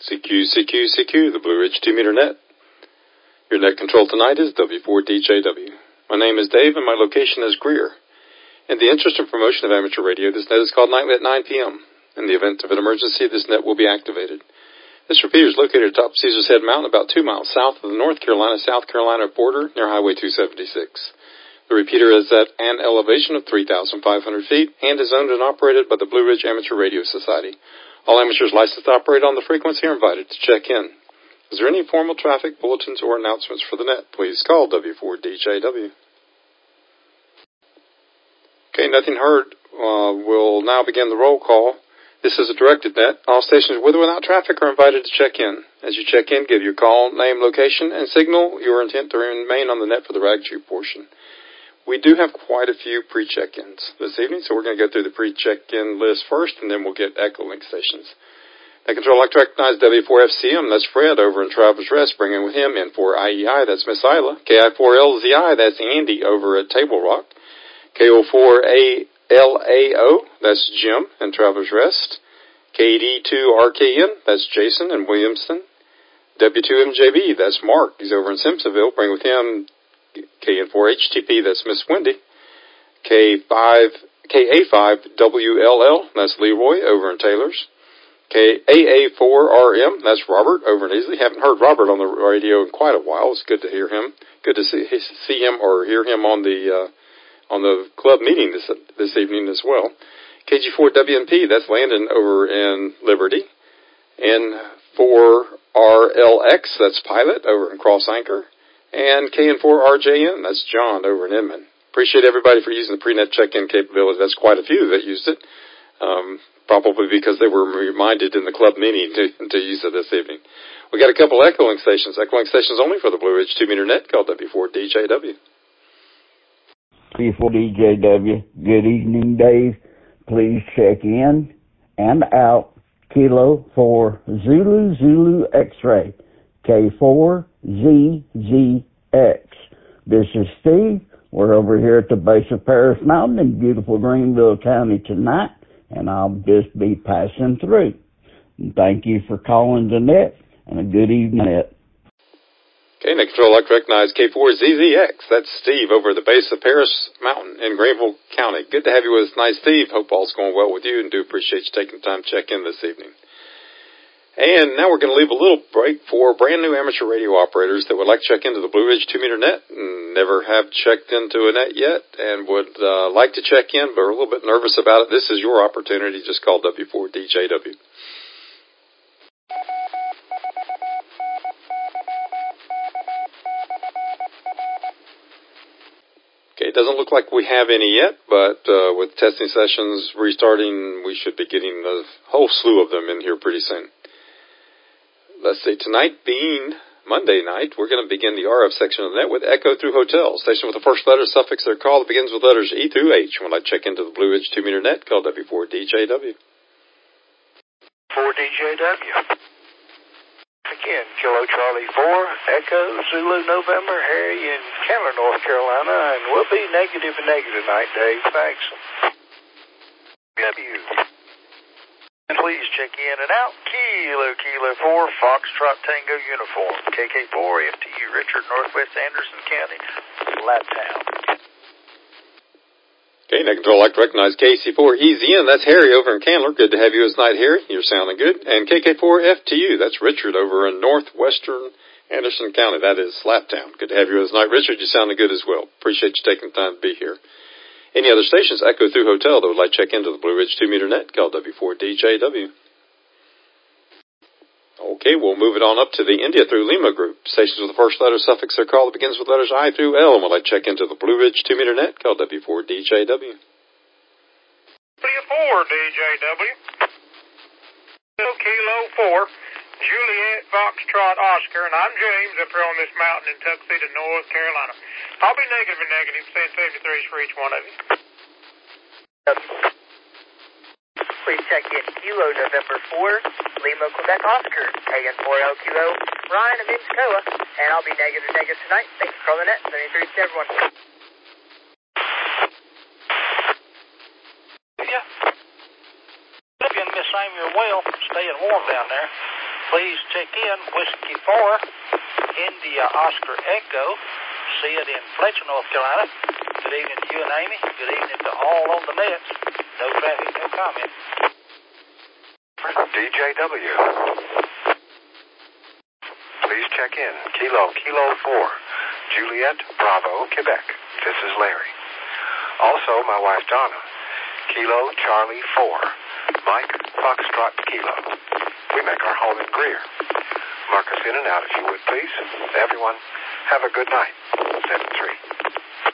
CQ, the Blue Ridge 2-meter net. Your net control tonight is W4DJW. My name is Dave and my location is Greer. In the interest and promotion of amateur radio, this net is called nightly at 9 p.m. In the event of an emergency, this net will be activated. This repeater is located atop Caesar's Head Mountain about 2 miles south of the North Carolina-South Carolina border near Highway 276. The repeater is at an elevation of 3,500 feet and is owned and operated by the Blue Ridge Amateur Radio Society. All amateurs licensed to operate on the frequency are invited to check in. Is there any formal traffic, bulletins, or announcements for the net? Please call W4DJW. Okay, nothing heard. We'll now begin the roll call. This is a directed net. All stations with or without traffic are invited to check in. As you check in, give your call, name, location, and signal your intent to remain on the net for the rag chew portion. We do have quite a few pre-check-ins this evening, so we're going to go through the pre-check-in list first, and then we'll get Echo Link stations. Net Control, I'd like to recognize W4FCM, that's Fred over in Travelers Rest, bringing with him N4IEI, that's Miss Isla. KI4LZI, that's Andy over at Table Rock. KO4ALAO, that's Jim in Travelers Rest. KD2RKN, that's Jason in Williamston. W2MJB, that's Mark, he's over in Simpsonville, bring with him KN4HTP, that's Miss Wendy. KA5WLL, that's Leroy over in Taylor's. KAA4RM, that's Robert over in Easley. Haven't heard Robert on the radio in quite a while. It's good to hear him. Good to see him or hear him on the club meeting this evening as well. KG4WNP, that's Landon over in Liberty. N4RLX, that's Pilot over in Cross Anchor. And KN4RJN, that's John over in Inman. Appreciate everybody for using the pre-net check-in capability. That's quite a few that used it, probably because they were reminded in the club meeting to use it this evening. We got a couple Echo Link stations. Echo Link stations only for the Blue Ridge 2-meter net called W4DJW. W4DJW, good evening, Dave. Please check in and out. Kilo 4 Zulu X-ray. K4ZZX. This is Steve. We're over here at the base of Paris Mountain in beautiful Greenville County tonight, and I'll just be passing through. And thank you for calling the net, and a good evening, net. Okay, Net Control, I'd like to recognize K4ZZX. That's Steve over at the base of Paris Mountain in Greenville County. Good to have you with us tonight, Steve. Hope all's going well with you, and do appreciate you taking the time to check in this evening. And now we're going to leave a little break for brand new amateur radio operators that would like to check into the Blue Ridge 2-meter net and never have checked into a net yet and would like to check in but are a little bit nervous about it. This is your opportunity. Just call W4DJW. Okay, it doesn't look like we have any yet, but with testing sessions restarting, we should be getting a whole slew of them in here pretty soon. Let's see, tonight being Monday night, we're going to begin the RF section of the net with Echo through Hotel. Station with the first letter suffix of their call that begins with letters E through H. When I check into the Blue Ridge 2-meter net, call W4DJW. 4DJW. Again, Kilo Charlie 4, Echo, Zulu November, Harry in Chandler, North Carolina, and we'll be negative and negative tonight, Dave. Thanks. W. Please check in and out. Kilo 4, Foxtrot Tango Uniform. KK4, FTU Richard, Northwest Anderson County, Laptown. Okay, Net Control, I'd like to recognize KC4, Easy In. That's Harry over in Candler. Good to have you this night, Harry. You're sounding good. And KK4, FTU. That's Richard over in Northwestern Anderson County. That is Laptown. Good to have you this night, Richard. You're sounding good as well. Appreciate you taking the time to be here. Any other stations, Echo through Hotel, that would like to check into the Blue Ridge 2-meter net, call W4DJW. Okay, we'll move it on up to the India through Lima group. Stations with the first letter suffix their call that begins with letters I through L, and would like to check into the Blue Ridge 2-meter net, call W4DJW. W4DJW. Kilo 4, Juliet Foxtrot Oscar, and I'm James up here on this mountain in Tuxedo, North Carolina. I'll be negative and negative, saying 73s for each one of you. Please check in Kilo November 4, Lima, Quebec Oscar, KN4L Kilo, Ryan of Pensacola, and I'll be negative tonight. Thanks for calling it. 73 to everyone. Yeah. Miss Samuel well, staying warm down there. Please check in Whiskey 4, India Oscar Echo, Sid in Fletcher, North Carolina. Good evening to you and Amy. Good evening to all on the nets. No traffic, no comment. DJW. Please check in. Kilo 4, Juliet, Bravo, Quebec. This is Larry. Also, my wife Donna. Kilo Charlie 4, Mike Foxtrot Kilo. We make our home in Greer. Mark us in and out if you would, please. Everyone, have a good night. 7-3.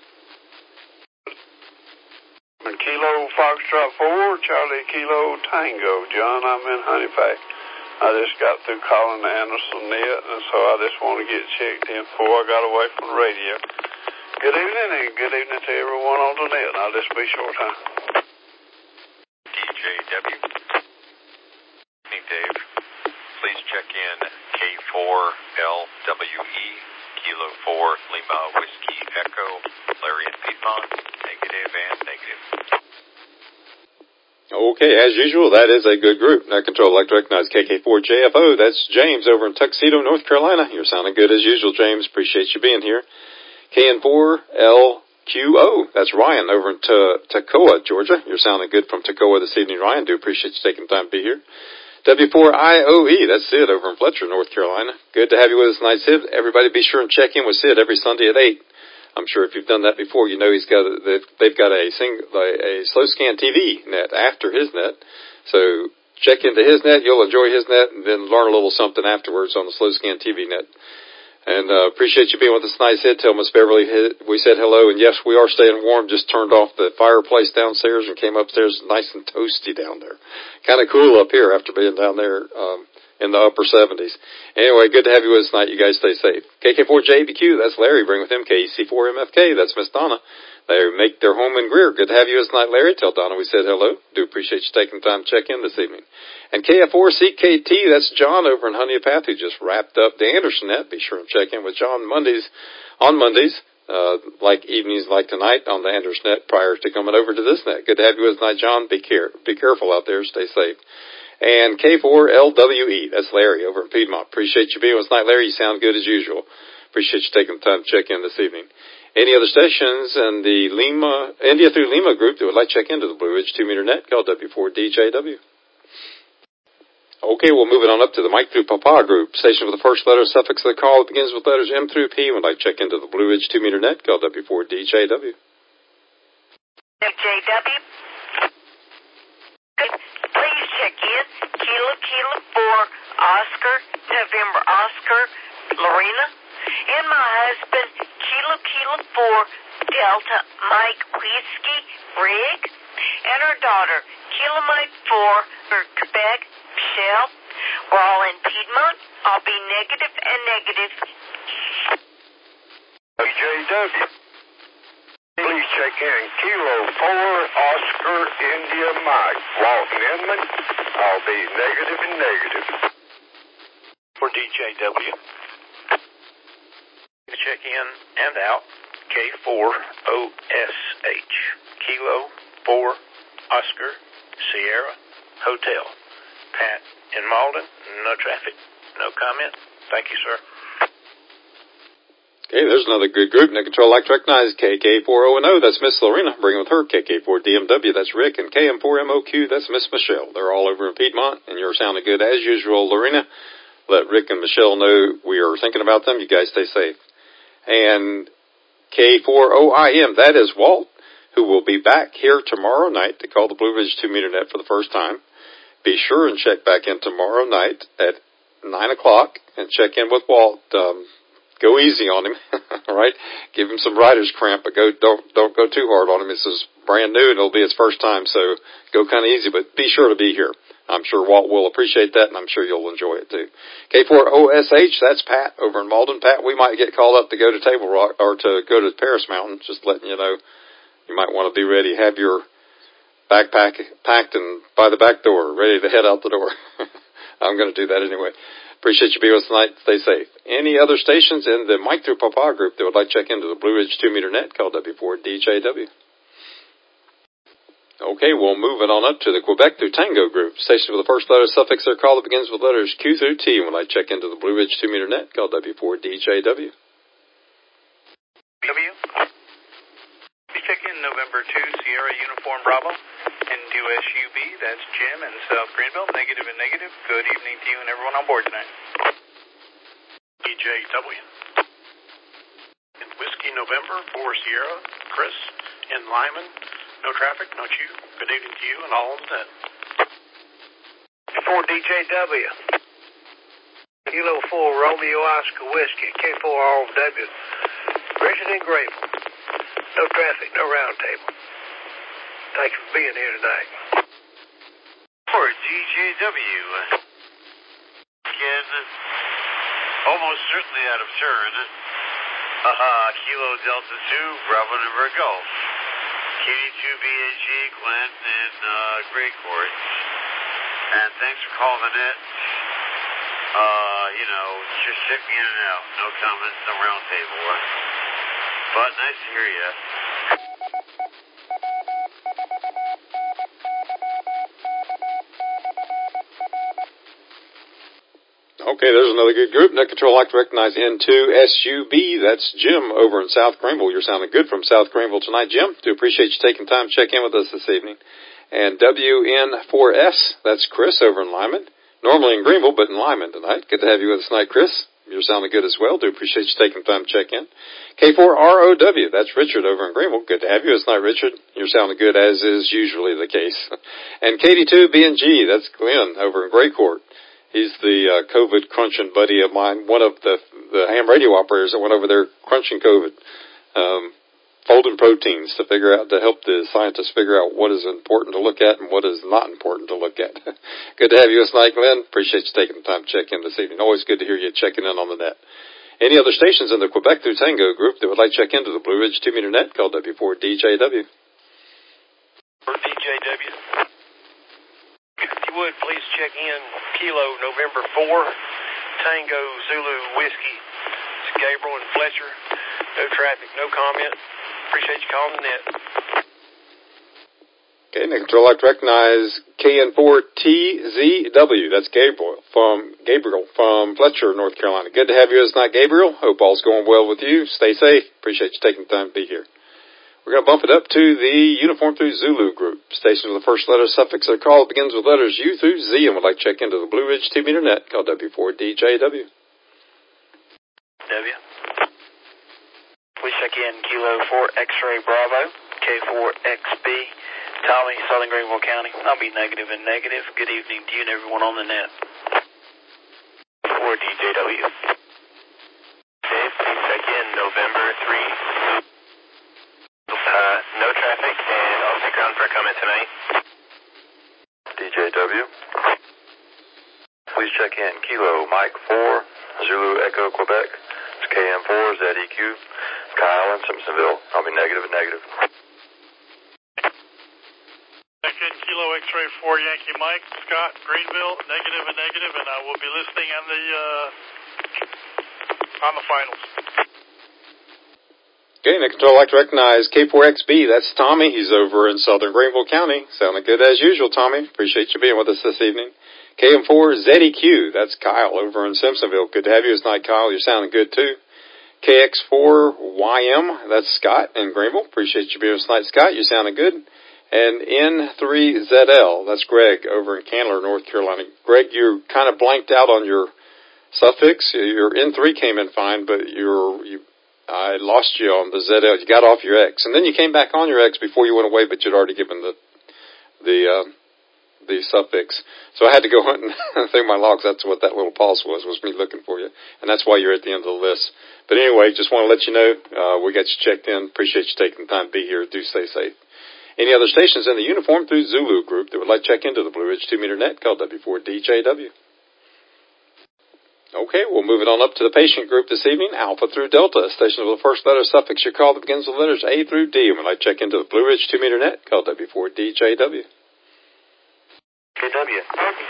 Kilo Foxtrot 4, Charlie Kilo Tango. John, I'm in Honeypack. I just got through calling the Anderson net, and so I just want to get checked in before I got away from the radio. Good evening, and good evening to everyone on the net. I'll just be short time. DJW. Evening, Dave. Please check in K4LWE, Kilo 4, Lima Whiskey Echo, Larry and Piedmont, negative and negative. Okay, as usual, that is a good group. Net Control Elect Recognize KK4JFO. That's James over in Tuxedo, North Carolina. You're sounding good as usual, James. Appreciate you being here. KN4LQO. That's Ryan over in Toccoa, Georgia. You're sounding good from Toccoa this evening, Ryan. Do appreciate you taking the time to be here. W4IOE. That's Sid over in Fletcher, North Carolina. Good to have you with us tonight, Sid. Everybody be sure and check in with Sid every Sunday at 8. I'm sure if you've done that before, you know they've got a slow scan TV net after his net. So check into his net, you'll enjoy his net, and then learn a little something afterwards on the slow scan TV net. And appreciate you being with us tonight, Sid. Tell Miss Beverly we said hello, and yes, we are staying warm. Just turned off the fireplace downstairs and came upstairs, nice and toasty down there. Kind of cool up here after being down there in the upper 70s. Anyway, good to have you with us tonight. You guys stay safe. KK4JBQ, that's Larry. Bring with him KEC4MFK. That's Miss Donna. They make their home in Greer. Good to have you with us tonight, Larry. Tell Donna we said hello. Do appreciate you taking the time to check in this evening. And KF4CKT, that's John over in Honeypath, who just wrapped up the Anderson net. Be sure and check in with John on Mondays, like evenings like tonight on the Anderson net prior to coming over to this net. Good to have you with us tonight, John. Be careful out there. Stay safe. And K4LWE, that's Larry over in Piedmont. Appreciate you being with us tonight, Larry. You sound good as usual. Appreciate you taking the time to check in this evening. Any other stations in the India through Lima group that would like to check into the Blue Ridge 2-meter net, call W4DJW. Okay, we'll move it on up to the Mike through Papa group. Station with the first letter suffix of the call that begins with letters M through P. Would like to check into the Blue Ridge 2-meter net, call W4DJW. DJW. Please check in. Kilo 4, Oscar, November Oscar, Lorena. And my husband, Kilo 4, Delta Mike Whiskey, Rig. And our daughter, Kilo Mike 4, Quebec, Michelle. We're all in Piedmont. I'll be negative and negative. DJW. Please check in Kilo 4, Oscar, India Mike, Walton Inman. I'll be negative and negative. For DJW. Check in and out. K4OSH. Kilo 4, Oscar, Sierra, Hotel. Pat in Malden. No traffic. No comment. Thank you, sir. Okay, there's another good group. Net Control like to recognize KK4ONO. That's Miss Lorena. Bringing with her KK4DMW. That's Rick. And KM4MOQ. That's Miss Michelle. They're all over in Piedmont, and you're sounding good as usual, Lorena. Let Rick and Michelle know we are thinking about them. You guys stay safe. And K4OIM. That is Walt, who will be back here tomorrow night to call the Blue Ridge 2-meter net for the first time. Be sure and check back in tomorrow night at 9 o'clock and check in with Walt. Go easy on him, all right? Give him some writer's cramp, but don't go too hard on him. This is brand new, and it'll be his first time, so go kind of easy, but be sure to be here. I'm sure Walt will appreciate that, and I'm sure you'll enjoy it, too. K4OSH, that's Pat over in Malden. Pat, we might get called up to go to Table Rock, or to go to Paris Mountain, just letting you know. You might want to be ready. Have your backpack packed and by the back door, ready to head out the door. I'm going to do that anyway. Appreciate you being with us tonight. Stay safe. Any other stations in the Mike through Papa group that would like to check into the Blue Ridge 2-meter net, call W4DJW. Okay, we'll move it on up to the Quebec through Tango group. Station with the first letter suffix or call that begins with letters Q through T. When I check into the Blue Ridge 2-meter net, call W4DJW. W. We check in November 2, Sierra Uniform Bravo. And SUB, that's Jim in South Greenville, negative and negative. Good evening to you and everyone on board tonight. DJW. In Whiskey November 4 Sierra, Chris in Lyman. No traffic, no chew. Good evening to you and all on the net. 4 DJW. Kilo 4 Romeo Oscar Whiskey, K4RW. Richard in Grable. No traffic, no round table. Thanks for being here tonight. 4 DJW. Again, almost certainly out of turn. Kilo Delta 2, Bravo November Golf. KD2BNG, Glenn in Gray Court. And thanks for calling the net. Just check me in and out. No comments, no round table. But nice to hear you. Okay, there's another good group. Net Control, I'd like to recognize N2SUB. That's Jim over in South Greenville. You're sounding good from South Greenville tonight, Jim. Do appreciate you taking time to check in with us this evening. And WN4S, that's Chris over in Lyman. Normally in Greenville, but in Lyman tonight. Good to have you with us tonight, Chris. You're sounding good as well. Do appreciate you taking time to check in. K4ROW, that's Richard over in Greenville. Good to have you with us tonight, Richard. You're sounding good, as is usually the case. And KD2BNG, that's Glenn over in Gray Court. He's the COVID crunching buddy of mine, one of the ham radio operators that went over there crunching COVID, folding proteins to help the scientists figure out what is important to look at and what is not important to look at. Good to have you, Mike Glenn. Appreciate you taking the time to check in this evening. Always good to hear you checking in on the net. Any other stations in the Quebec through Tango group that would like to check into the Blue Ridge 2-meter net, call W4DJW. For DJW. If you would, please check in Kilo November 4, Tango Zulu Whiskey. It's Gabriel and Fletcher. No traffic, no comment. Appreciate you calling the net. Okay, Net Control, I'd like to recognize KN4TZW. That's Gabriel from Fletcher, North Carolina. Good to have you as night, Gabriel. Hope all's going well with you. Stay safe. Appreciate you taking the time to be here. We're going to bump it up to the Uniform through Zulu group. Station with the first letter suffix or call begins with letters U through Z and would like to check into the Blue Ridge 2-meter net. Call W4DJW. W. Please check in Kilo 4 X-Ray Bravo, K4XB, Tommy, Southern Greenville County. I'll be negative and negative. Good evening to you and everyone on the net. 4 DJW. Dave, please check in November 3. No traffic, and I'll stick around for a comment tonight. DJW. Please check in Kilo Mike 4, Zulu Echo Quebec. It's KM4 ZEQ, Kyle in Simpsonville. I'll be negative and negative. Check in Kilo X-Ray 4 Yankee Mike, Scott, Greenville, negative and negative, and I will be listening on the finals. Okay, Net Control, I'd like to recognize K4XB. That's Tommy. He's over in Southern Greenville County. Sounding good as usual, Tommy. Appreciate you being with us this evening. KM4ZEQ. That's Kyle over in Simpsonville. Good to have you this night, Kyle. You're sounding good, too. KX4YM. That's Scott in Greenville. Appreciate you being with us tonight, Scott. You're sounding good. And N3ZL. That's Greg over in Candler, North Carolina. Greg, you're kind of blanked out on your suffix. Your N3 came in fine, but I lost you on the ZL. You got off your X. And then you came back on your X before you went away, but you'd already given the suffix. So I had to go hunting through my logs. That's what that little pause was me looking for you. And that's why you're at the end of the list. But anyway, just want to let you know, we got you checked in. Appreciate you taking the time to be here. Do stay safe. Any other stations in the Uniform through Zulu group that would like to check into the Blue Ridge 2-meter net, call W4DJW. Okay, we'll move it on up to the patient group this evening, Alpha through Delta. Station with the first letter suffix your call that begins with letters A through D. And we'd like to check into the Blue Ridge 2-meter net, call W4DJW. KW.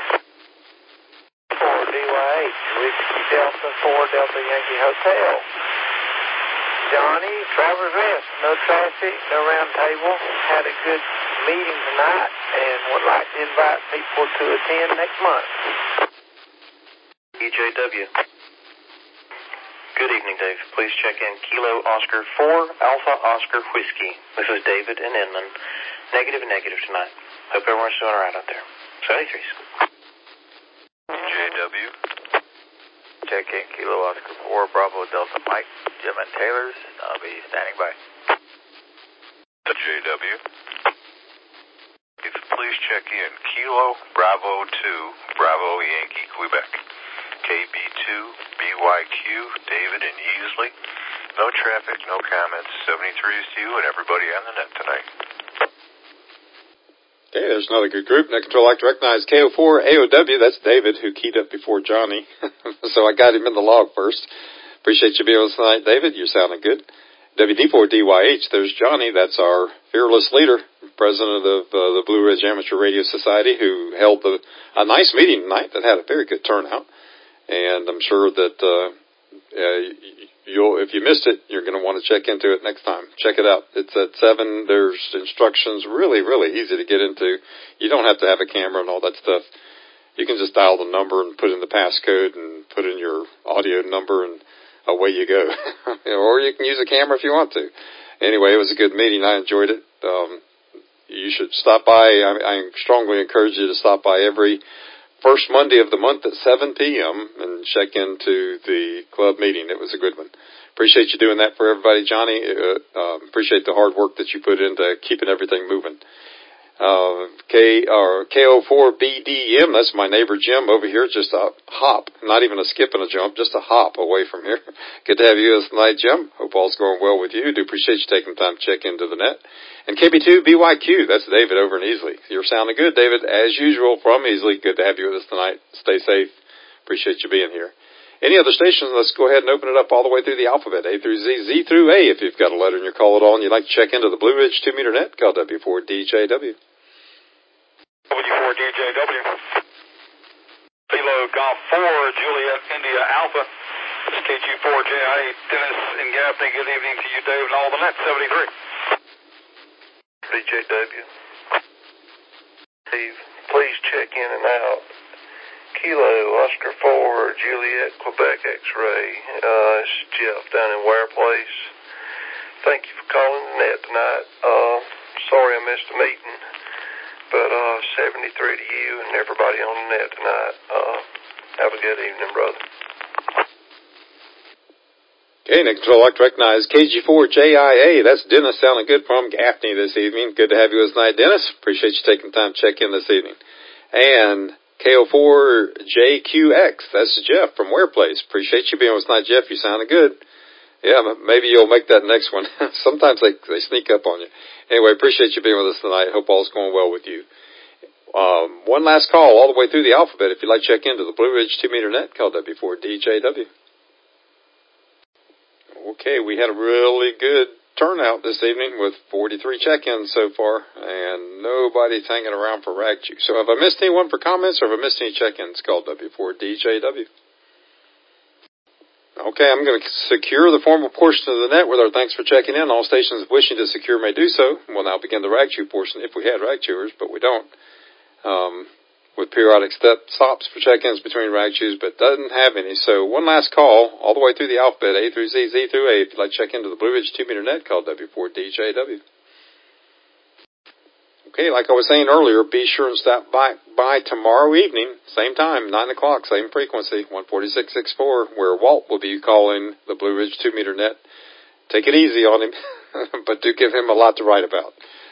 4DYH, Whiskey Delta 4 Delta Yankee Hotel. Johnny, Travelers Rest, no traffic, no round table. Had a good meeting tonight and would like to invite people to attend next month. EJW. Good evening, Dave. Please check in Kilo Oscar 4 Alpha Oscar Whiskey. This is David in Inman. Negative and negative tonight. Hope everyone's doing all right out there. 73s. JW. Check in Kilo Oscar 4 Bravo Delta Mike. Jim and Taylor's. I'll be standing by. JW. If you please check in Kilo Bravo 2 Bravo Yankee Quebec. KB2 BYQ David in Easley. No traffic, no comments. 73s to you and everybody on the net tonight. Okay, there's another good group. Net Control like to recognize KO4 AOW. That's David, who keyed up before Johnny. So I got him in the log first. Appreciate you being with us tonight, David. You're sounding good. WD4DYH, there's Johnny. That's our fearless leader, president of the Blue Ridge Amateur Radio Society, who held a nice meeting tonight that had a very good turnout. And I'm sure that if you missed it, you're going to want to check into it next time. Check it out. It's at 7. There's instructions, really, really easy to get into. You don't have to have a camera and all that stuff. You can just dial the number and put in the passcode and put in your audio number, and away you go. Or you can use a camera if you want to. Anyway, it was a good meeting. I enjoyed it. You should stop by. I strongly encourage you to stop by every first Monday of the month at 7 p.m. and check into the club meeting. It was a good one. Appreciate you doing that for everybody, Johnny. Appreciate the hard work that you put into keeping everything moving. KO4BDM, that's my neighbor Jim over here, just a hop, not even a skip and a jump, just a hop away from here. Good to have you tonight, Jim. Hope all's going well with you. Do appreciate you taking time to check into the net. And KB2BYQ, that's David over in Easley. You're sounding good, David, as usual from Easley. Good to have you with us tonight. Stay safe. Appreciate you being here. Any other stations, let's go ahead and open it up all the way through the alphabet, A through Z, Z through A. If you've got a letter in your call at all and you'd like to check into the Blue Ridge 2-meter net, call W4DJW. W4DJW. Kilo Golf 4, Juliet India Alpha. This is KG4JI, Dennis and Gaffney. Good evening to you, Dave, and all the net, 73. DJW. Steve, please check in and out. Kilo Oscar 4 Juliet Quebec X-Ray. It's Jeff down in Ware Place. Thank you for calling the net tonight. Sorry I missed the meeting, but 73 to you and everybody on the net tonight. Have a good evening, brother. Okay, Nick Control, I'd like to recognize KG4JIA. That's Dennis sounding good from Gaffney this evening. Good to have you with us tonight, Dennis. Appreciate you taking time to check in this evening. And KO4JQX, that's Jeff from Ware Place. Appreciate you being with us tonight, Jeff. You sounding good. Yeah, maybe you'll make that next one. Sometimes they sneak up on you. Anyway, appreciate you being with us tonight. Hope all's going well with you. One last call all the way through the alphabet. If you'd like to check into the Blue Ridge 2-meter net, call W4DJW. Okay, we had a really good turnout this evening with 43 check-ins so far, and nobody's hanging around for rag juice. So have I missed anyone for comments, or have I missed any check-ins? Call W4DJW. Okay, I'm going to secure the formal portion of the net with our thanks for checking in. All stations wishing to secure may do so. We'll now begin the rag chew portion if we had rag chewers, but we don't. With periodic stops for check-ins between rag chews, but doesn't have any. So one last call, all the way through the alphabet, A through Z, Z through A. If you'd like to check into the Blue Ridge 2-meter net, call W4DJW. Okay, like I was saying earlier, be sure and stop by tomorrow evening, same time, 9 o'clock, same frequency, 146.64, where Walt will be calling the Blue Ridge 2-meter net. Take it easy on him, but do give him a lot to write about.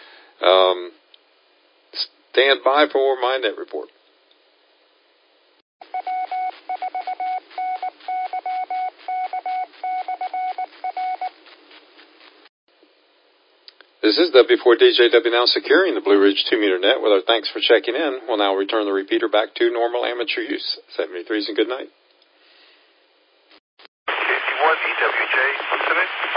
Stand by for my net report. This is W4DJW now securing the Blue Ridge 2-meter net with our thanks for checking in. We'll now return the repeater back to normal amateur use. 73s and good night. 51 EWJ, what's the name?